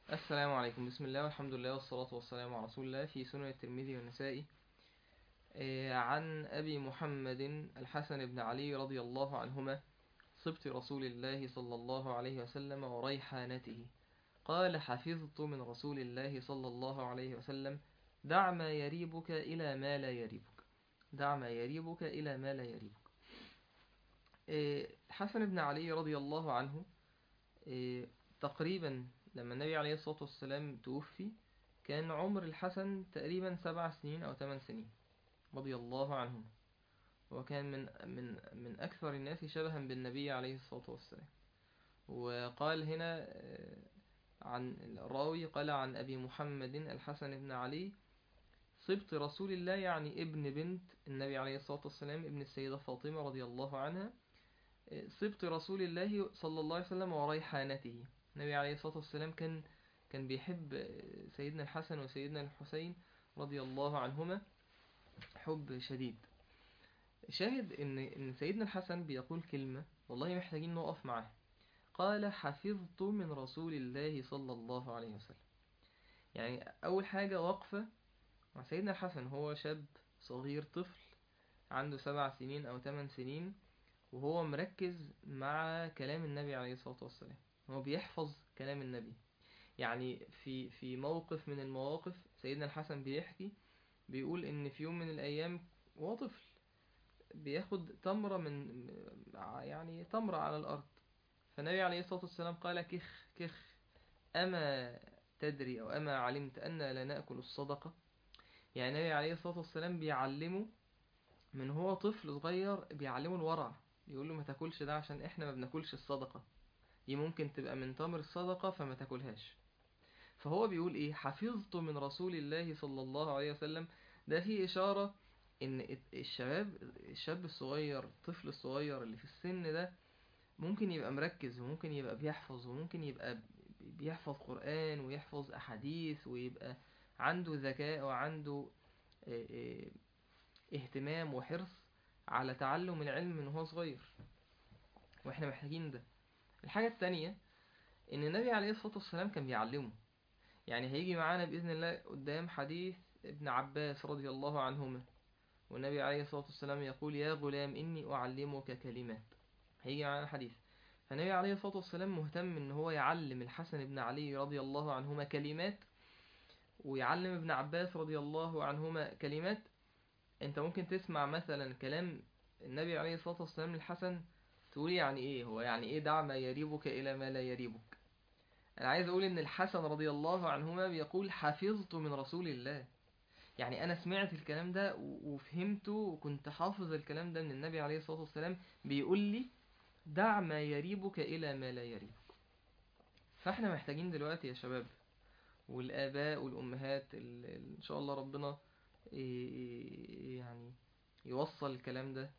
السلام عليكم. بسم الله والحمد لله والصلاة والسلام على رسول الله في سنن الترمذي والنسائي. عن أبي محمد الحسن بن علي رضي الله عنهما صبت رسول الله صلى الله عليه وسلم وريحانته قال: حفظت من رسول الله صلى الله عليه وسلم: دع ما يريبك إلى ما لا يريبك، دع ما يريبك إلى ما لا يريبك. الحسن بن علي رضي الله عنه تقريبا لما النبي عليه الصلاة والسلام توفي كان عمر الحسن تقريبا 7 سنين أو 8 سنين رضي الله عنه. وكان من أكثر الناس شبها بالنبي عليه الصلاة والسلام. وقال هنا عن الراوي، قال عن أبي محمد الحسن بن علي صبت رسول الله، يعني ابن بنت النبي عليه الصلاة والسلام، ابن السيدة فاطمة رضي الله عنها. صبت رسول الله صلى الله عليه وسلم وريحانته. النبي عليه الصلاة والسلام كان بيحب سيدنا الحسن وسيدنا الحسين رضي الله عنهما حب شديد. شاهد ان سيدنا الحسن بيقول كلمة والله محتاجين نقف معاها. قال: حفظت من رسول الله صلى الله عليه وسلم. يعني اول حاجة وقفة مع سيدنا الحسن، هو شاب صغير، طفل عنده 7 سنين او 8 سنين، وهو مركز مع كلام النبي عليه الصلاة والسلام، هو بيحفظ كلام النبي. يعني في موقف من المواقف سيدنا الحسن بيحكي، بيقول ان في يوم من الايام وهو طفل بياخد تمرة يعني تمرة على الارض، فالنبي عليه الصلاة والسلام قال: كخ كخ، اما تدري او اما علمت ان لا نأكل الصدقة؟ يعني النبي عليه الصلاة والسلام بيعلمه من هو طفل صغير، بيعلمه الورع، يقول له ما تاكلش ده عشان احنا ما بناكلش الصدقة دي، ممكن تبقى من تمر الصدقة فما تاكلهاش. فهو بيقول ايه: حفظت من رسول الله صلى الله عليه وسلم. ده فيه إشارة ان الشاب الصغير، الطفل الصغير اللي في السن ده ممكن يبقى مركز، وممكن يبقى بيحفظ، وممكن يبقى بيحفظ قرآن ويحفظ أحاديث، ويبقى عنده ذكاء وعنده اه، اه، اهتمام وحرص على تعلم العلم من هو صغير، واحنا محتاجين ده. الحاجة التانية ان النبي عليه الصلاة والسلام كان بيعلمه. يعني هيجي معانا بإذن الله قدام حديث ابن عباس رضي الله عنهما، والنبي عليه الصلاة والسلام يقول: يا غلام إني أعلمك كلمات. هيجي معانا حديث، فالنبي عليه الصلاة والسلام مهتم ان هو يعلم الحسن بن علي رضي الله عنهما كلمات، ويعلم ابن عباس رضي الله عنهما كلمات. انت ممكن تسمع مثلا كلام النبي عليه الصلاة والسلام للحسن تقول يعني ايه هو، يعني ايه دع ما يريبك الى ما لا يريبك؟ انا عايز اقول ان الحسن رضي الله عنهما بيقول: حفظت من رسول الله. يعني انا سمعت الكلام ده وفهمته، وكنت حافظ الكلام ده من النبي عليه الصلاة والسلام بيقول لي: دع ما يريبك الى ما لا يريبك. فاحنا محتاجين دلوقتي يا شباب، والآباء والأمهات إن شاء الله ربنا يعني يوصل الكلام ده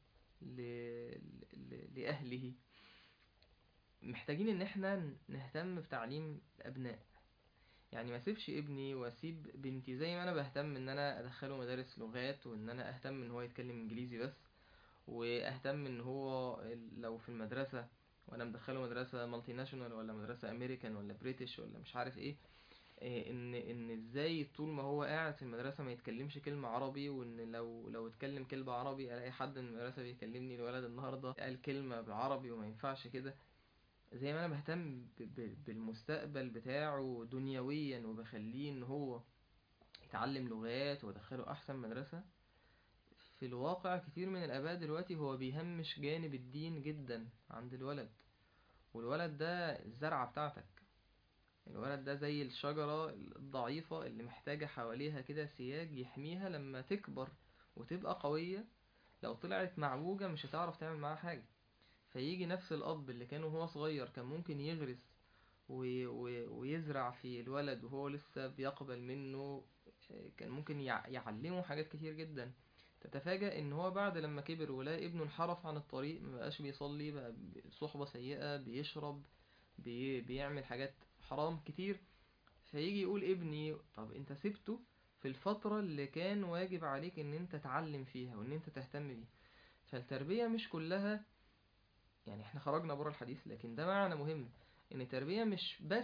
لأهله. محتاجين إن احنا نهتم بتعليم الأبناء. يعني ما سيبش ابني واسيب بنتي زي ما انا بهتم ان انا ادخله مدارس لغات، وان انا اهتم ان هو يتكلم انجليزي بس، واهتم ان هو لو في المدرسة وانا مدخله مدرسة مالتي ناشونال ولا مدرسة امريكان ولا بريتش ولا مش عارف ايه، ان ازاي طول ما هو قاعد في المدرسة ما يتكلمش كلمة عربي، وان لو اتكلم كلمة عربي الاقي حد من المدرسة بيكلمني: الولد النهاردة قال كلمة بالعربي وما ينفعش كده. زي ما انا بهتم بالمستقبل بتاعه دنيويا، وبخليه ان هو يتعلم لغات وادخله احسن مدرسة، في الواقع كتير من الاباء دلوقتي هو بيهمش جانب الدين جدا عند الولد. والولد ده الزرعة بتاعتك، الولد ده زي الشجرة الضعيفة اللي محتاجة حواليها كده سياج يحميها لما تكبر وتبقى قوية. لو طلعت معوجة مش هتعرف تعمل معاها حاجة. فيجي نفس الأب اللي كان وهو صغير كان ممكن يغرس ويزرع في الولد وهو لسه بيقبل منه، كان ممكن يعلمه حاجات كتير جدا. تتفاجأ ان هو بعد لما كبر ولقى ابنه انحرف عن الطريق، مبقاش بيصلي، بقى صحبة سيئة، بيشرب، بيعمل حاجات حرام كتير. فيجي يقول: ابني طب انت سبته في الفترة اللي كان واجب عليك ان انت تعلم فيها وان انت تهتم بيها. فالتربية مش كلها، يعني احنا خرجنا بره الحديث لكن ده معنى مهم، ان التربية مش بس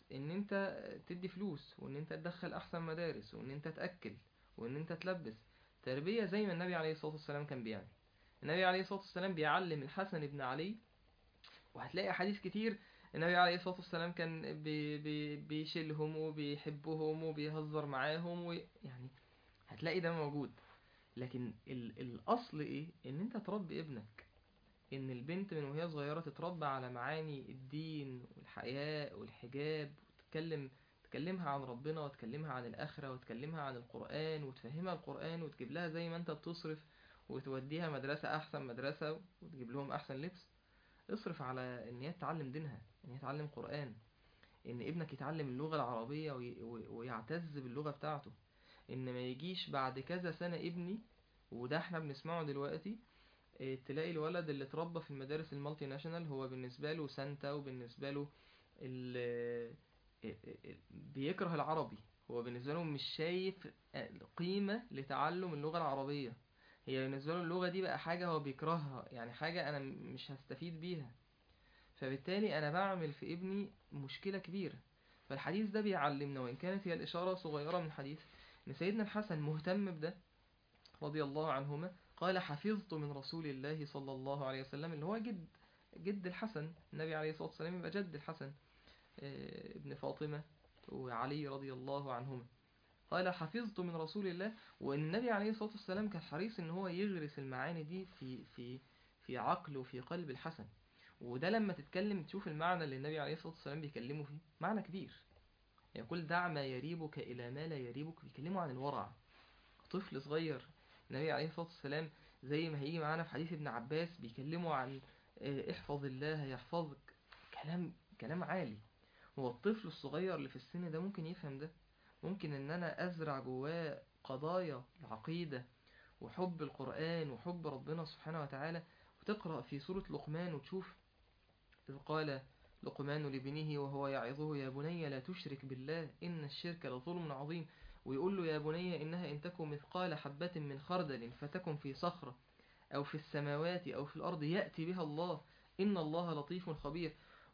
ان انت تدي فلوس، وان انت تدخل احسن مدارس، وان انت تأكل، وان انت تلبس. تربية زي ما النبي عليه الصلاة والسلام كان بيعمل. النبي عليه الصلاة والسلام بيعلم الحسن بن علي، وهتلاقي أحاديث كتير النبي عليه الصلاة والسلام كان بيشيلهم وبيحبهم وبيهزر معاهم، ويعني هتلاقي ده موجود. لكن الأصل إيه؟ إن أنت تربي ابنك، إن البنت من وهي صغيرة تتربى على معاني الدين والحياء والحجاب، تكلمها عن ربنا، وتكلمها عن الآخرة، وتكلمها عن القرآن، وتفهمها القرآن، وتجيب لها زي ما أنت بتصرف وتوديها مدرسة أحسن مدرسة، وتجيب لهم أحسن لبس. اصرف على ان هي تتعلم دينها، ان هي تتعلم قرآن، ان ابنك يتعلم اللغة العربية ويعتز باللغة بتاعته. ان ما يجيش بعد كذا سنة ابني، وده احنا بنسمعه دلوقتي، تلاقي الولد اللي اتربى في المدارس المالتي ناشونال هو بالنسبة له سانتا، وبالنسبة له بيكره العربي. هو بالنسبة له مش شايف قيمة لتعلم اللغة العربية. هي بالنسبة له اللغة دي بقى حاجة هو بيكرهها، يعني حاجة أنا مش هستفيد بيها. فبالتالي أنا بعمل في ابني مشكلة كبيرة. فالحديث ده بيعلمنا، وإن كانت هي الإشارة صغيرة من الحديث، إن سيدنا الحسن مهتم بده رضي الله عنهما. قال: حفظت من رسول الله صلى الله عليه وسلم، اللي هو جد الحسن، النبي عليه الصلاة والسلام يبقى جد الحسن ابن فاطمة وعلي رضي الله عنهما. قال: حفظت من رسول الله. وإن النبي عليه الصلاة والسلام كان حريص إن هو يغرس المعاني دي في عقل وفي قلب الحسن. وده لما تتكلم تشوف المعنى اللي النبي عليه الصلاة والسلام بيكلمه فيه معنى كبير. يقول: دع ما يريبك إلى ما لا يريبك. بيكلمه عن الورع، طفل صغير. النبي عليه الصلاة والسلام زي ما هيجي معانا في حديث ابن عباس بيكلمه عن احفظ الله يحفظك. كلام عالي. هو الطفل الصغير اللي في السن ده ممكن يفهم ده، ممكن ان انا ازرع جواه قضايا العقيدة وحب القرآن وحب ربنا سبحانه وتعالى. وتقرأ في سورة لقمان وتشوف: إذ قال لقمان لابنه وهو يعظه: يا بني لا تشرك بالله إن الشرك لظلم عظيم. ويقول له: يا بني إنها إن تكن مثقال حبة من خردل فتكن في صخرة أو في السماوات أو في الأرض يأتي بها الله إن الله لطيف خبير.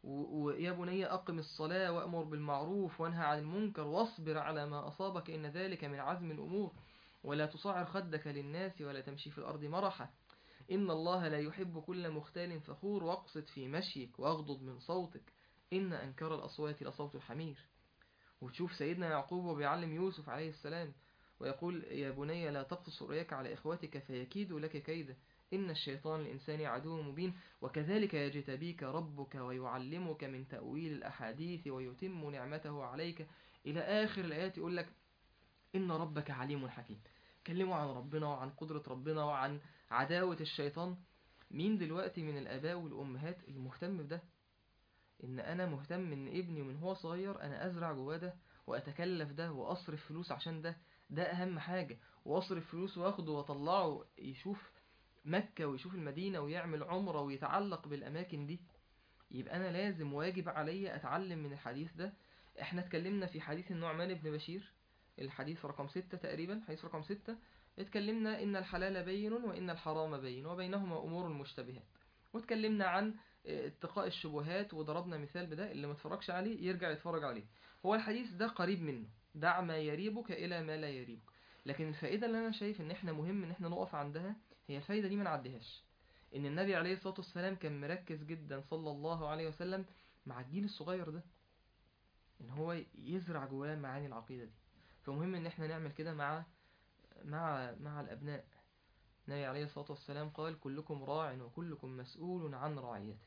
ويا بني أقم الصلاة وأمر بالمعروف وانهى عن المنكر واصبر على ما أصابك إن ذلك من عزم الأمور ولا تصعر خدك للناس ولا تمشي في الأرض مرحا إن الله لا يحب كل مختال فخور واقصد في مشيك واغضض من صوتك إن أنكر الأصوات لصوت الحمير. وتشوف سيدنا يعقوب وبيعلم يوسف عليه السلام ويقول: يا بني لا تقصص رؤياك على إخوتك فيكيدوا لك كيدا إن الشيطان الإنسان عدو مبين وكذلك يجتبيك ربك ويعلمك من تأويل الأحاديث ويتم نعمته عليك إلى آخر الآيات. يقول لك: إن ربك عليم حكيم. كلموا عن ربنا وعن قدرة ربنا وعن عداوة الشيطان. مين دلوقتي من الآباء والأمهات المهتم بده؟ إن أنا مهتم إن ابني من هو صغير أنا أزرع جواه ده، وأتكلف ده، وأصرف فلوس عشان ده أهم حاجة. وأصرف فلوس وأخده وأطلعه يشوف مكة ويشوف المدينة ويعمل عمرة ويتعلق بالأماكن دي. يبقى أنا لازم واجب عليا أتعلم من الحديث ده. احنا اتكلمنا في حديث النعمان بن بشير، الحديث رقم 6 تقريبا، حديث رقم 6. اتكلمنا إن الحلال بين وإن الحرام بين وبينهما أمور مشتبهات. واتكلمنا عن اتقاء الشبهات، وضربنا مثال بده. اللي ما اتفرجش عليه يرجع يتفرج عليه. هو الحديث ده قريب منه: دع ما يريبك إلى ما لا يريبك. لكن الفائدة اللي أنا شايف إن احنا مهم إن احنا نقف عندها، هي الفائدة دي ما نعديهاش. إن النبي عليه الصلاة والسلام كان مركز جدا صلى الله عليه وسلم مع الجيل الصغير ده، إن هو يزرع جواه معاني العقيدة دي. فمهم إن احنا نعمل كده مع الأبناء. النبي عليه الصلاة والسلام قال: كلكم راع وكلكم مسؤول عن رعيته.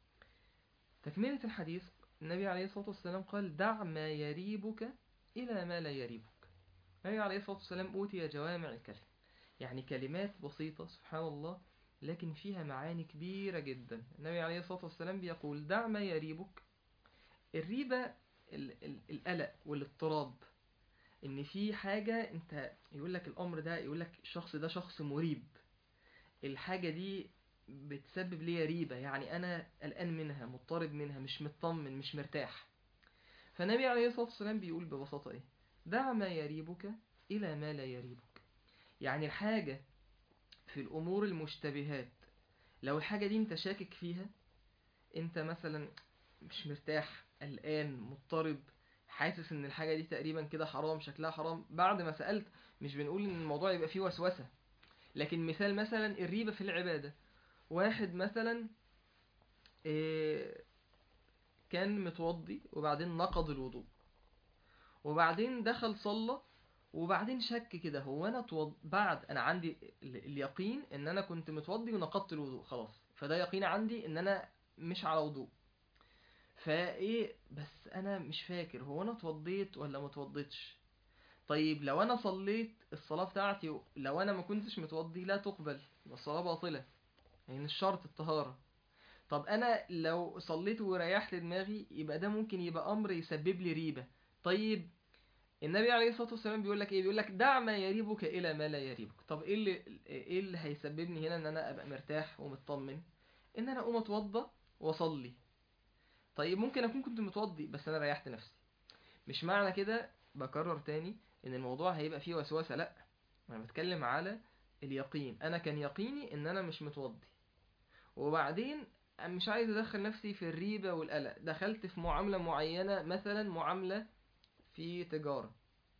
تكملة الحديث: النبي عليه الصلاة والسلام قال: دع ما يريبك إلى ما لا يريبك. النبي عليه الصلاة والسلام أوتي جوامع الكلم، يعني كلمات بسيطة سبحان الله لكن فيها معاني كبيرة جدا. النبي عليه الصلاة والسلام بيقول: دع ما يريبك. الريبة القلق والاضطراب، ان في حاجة انت يقول لك الامر ده، يقول لك الشخص ده شخص مريب، الحاجة دي بتسبب لي ريبة، يعني انا قلقان منها، مضطرب منها، مش مطمن، مش مرتاح. فالنبي عليه الصلاة والسلام بيقول ببساطة ايه: دع ما يريبك الى ما لا يريبك. يعني الحاجة في الامور المشتبهات، لو الحاجة دي انت شاكك فيها، انت مثلا مش مرتاح، قلقان مضطرب، حاسس ان الحاجة دي تقريبا كده حرام، شكلها حرام، بعد ما سألت. مش بنقول ان الموضوع يبقى فيه وسوسة، لكن مثال مثلا الريبة في العبادة. واحد مثلا كان متوضي وبعدين نقض الوضوء، وبعدين دخل صلى، وبعدين شك كده، هو انا بعد انا عندي اليقين ان انا كنت متوضي ونقضت الوضوء خلاص، فده يقين عندي ان انا مش على وضوء. فايه بس انا مش فاكر هو انا اتوضيت ولا ما اتوضيتش. طيب لو انا صليت الصلاة بتاعتي لو انا ما كنتش متوضي لا تقبل، الصلاة باطلة، يعني مش شرط الطهارة. طب انا لو صليت وريحت دماغي يبقى ده ممكن يبقى امر يسبب لي ريبة. طيب النبي عليه الصلاة والسلام بيقول لك ايه؟ بيقول لك دع ما يريبك الى ما لا يريبك. طب ايه اللي هيسببني هنا ان انا ابقى مرتاح ومطمن؟ ان انا اقوم اتوضى واصلي. طيب ممكن اكون كنت متوضي بس انا ريحت نفسي، مش معنى كده بكرر تاني ان الموضوع هيبقى فيه وسوسة، لا. انا بتكلم على اليقين. انا كان يقيني ان انا مش متوضي، وبعدين مش عايز ادخل نفسي في الريبة والقلق، دخلت في معاملة معينة، مثلا معاملة في تجارة،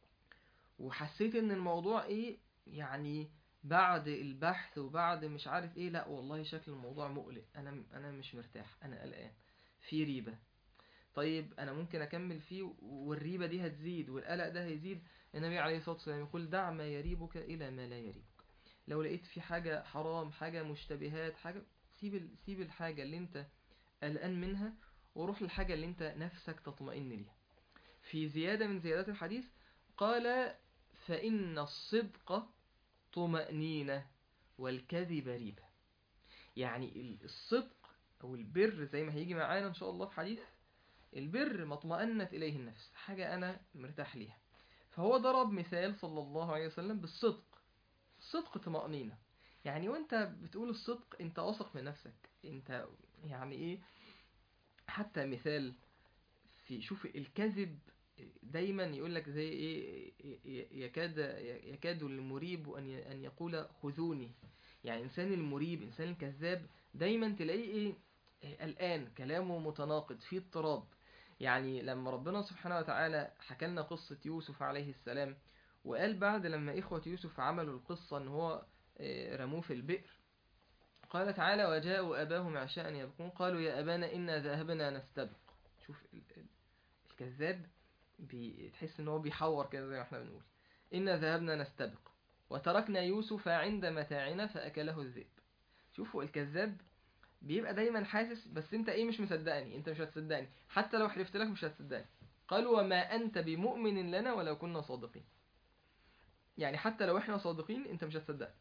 وحسيت ان الموضوع ايه يعني، بعد البحث وبعد مش عارف ايه، لا والله شكل الموضوع مقلق، انا مش مرتاح، انا قلقان، في ريبة. طيب انا ممكن اكمل فيه والريبة دي هتزيد والقلق ده هيزيد. النبي عليه الصلاة والسلام يقول دع ما يريبك الى ما لا يريبك. لو لقيت في حاجة حرام، حاجة مشتبهات، حاجة، سيب الحاجة اللي انت قلقان منها وروح للحاجة اللي انت نفسك تطمئن ليها. في زيادة من زيادات الحديث قال فإن الصدق طمأنينة والكذب ريبة. يعني الصدق أو البر زي ما هيجي معانا إن شاء الله في حديث، البر ما اطمأنت إليه النفس، حاجة أنا مرتاح ليها. فهو ضرب مثال صلى الله عليه وسلم بالصدق. الصدق طمأنينة، يعني وانت بتقول الصدق انت واثق من نفسك، انت يعني ايه. حتى مثال في، شوف الكذب دايما يقول لك زي ايه، يكاد المريب ان يقول خذوني. يعني انسان المريب، انسان الكذاب، دايما تلاقيه ايه، قلقان، كلامه متناقض، فيه اضطراب. يعني لما ربنا سبحانه وتعالى حكى لنا قصة يوسف عليه السلام، وقال بعد لما إخوة يوسف عملوا القصة ان هو رموه في البئر، قال تعالى وجاءوا أباهم عشاء يبكون قالوا يا أبانا إنا ذهبنا نستبق. شوف الكذاب بتحس ان هو بيحور كده زي ما احنا بنقول، إنا ذهبنا نستبق وتركنا يوسف عند متاعنا فأكله الذئب. شوفوا الكذاب بيبقى دايما حاسس، بس انت ايه مش مصدقني، انت مش هتصدقني حتى لو حلفت لك مش هتصدقني. قالوا وما أنت بمؤمن لنا ولو كنا صادقين. يعني حتى لو احنا صادقين انت مش هتصدقني.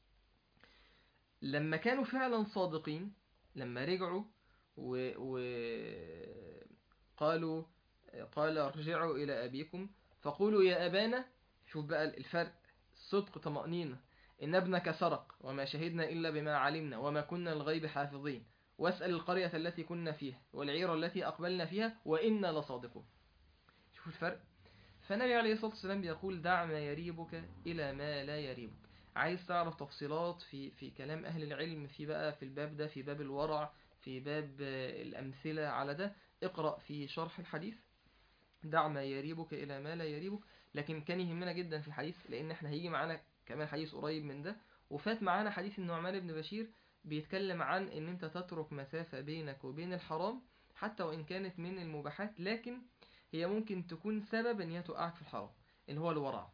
لما كانوا فعلا صادقين، لما رجعوا و... قالوا قال ارجعوا إلى أبيكم فقولوا يا أبانا. شوف بقى الفرق، الصدق طمأنينة، إن ابنك سرق وما شهدنا إلا بما علمنا وما كنا للغيب حافظين، واسأل القرية التي كنا فيها والعير التي أقبلنا فيها وإنا لصادقون. شوف الفرق. فالنبي عليه الصلاة والسلام بيقول دع ما يريبك إلى ما لا يريبك. عايز تعرف تفصيلات في كلام أهل العلم في بقى في الباب ده، في باب الورع، في باب الأمثلة على ده، اقرأ في شرح الحديث دع ما يريبك إلى ما لا يريبك. لكن كان يهمنا جدا في الحديث، لأن احنا هيجي معانا كمان حديث قريب من ده، وفات معانا حديث النعمان بن بشير بيتكلم عن ان انت تترك مسافة بينك وبين الحرام حتى وإن كانت من المباحات، لكن هي ممكن تكون سبب ان هي توقعك في الحرام، اللي هو الورع.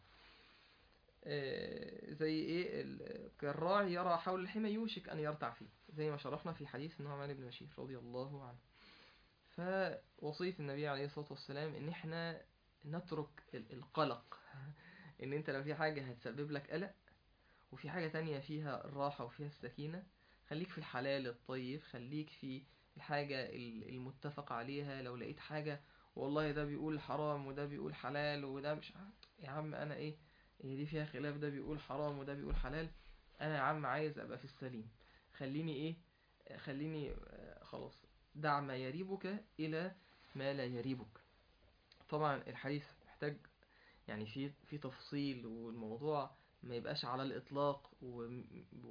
زي ايه، كالراعي يرى حول الحمى يوشك ان يرتع فيه، زي ما شرحنا في حديث النعمان بن بشير رضي الله عنه. فوصية النبي عليه الصلاة والسلام ان احنا نترك القلق. ان انت لو في حاجة هتسبب لك قلق وفي حاجة تانية فيها الراحة وفيها السكينة، خليك في الحلال الطيب، خليك في الحاجة المتفق عليها. لو لقيت حاجة والله ده بيقول حرام وده بيقول حلال وده مش عارف، يا عم انا ايه، هي دي فيها خلاف، ده بيقول حرام وده بيقول حلال، انا يا عم عايز ابقى في السليم. خليني ايه، خليني خلاص دع ما يريبك الى ما لا يريبك. طبعا الحديث محتاج يعني في تفصيل، والموضوع ما يبقاش على الإطلاق،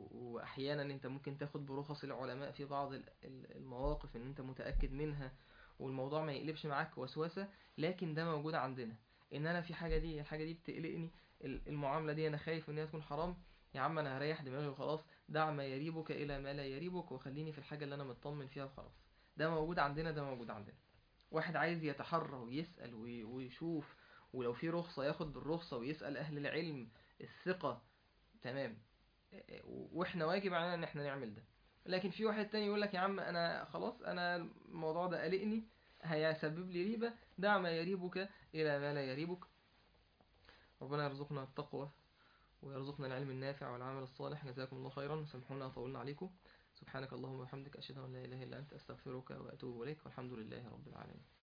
وأحيانا أنت ممكن تاخد برخص العلماء في بعض المواقف أن أنت متأكد منها والموضوع ما يقلبش معاك وسوسة، لكن ده موجود عندنا. ان انا في حاجة دي، الحاجة دي بتقلقني، المعاملة دي انا خايف ان هي تكون حرام، يا عم انا هريح دماغي وخلاص، دع ما يريبك الى ما لا يريبك، وخليني في الحاجة اللي انا مطمن فيها وخلاص. ده موجود عندنا، ده موجود عندنا. واحد عايز يتحرى ويسأل ويشوف، ولو في رخصة ياخد بالرخصة ويسأل اهل العلم الثقة، تمام. واحنا واجب علينا ان احنا نعمل ده. لكن في واحد تاني يقول لك يا عم انا خلاص، انا الموضوع ده قلقني، هيسبب لي ريبة، دع ما يريبك الى ما لا يريبك. ربنا يرزقنا التقوى ويرزقنا العلم النافع والعمل الصالح. جزاكم الله خيرا، سامحونا طولنا عليكم. سبحانك اللهم وبحمدك، اشهد ان لا اله الا انت، استغفرك واتوب اليك، والحمد لله رب العالمين.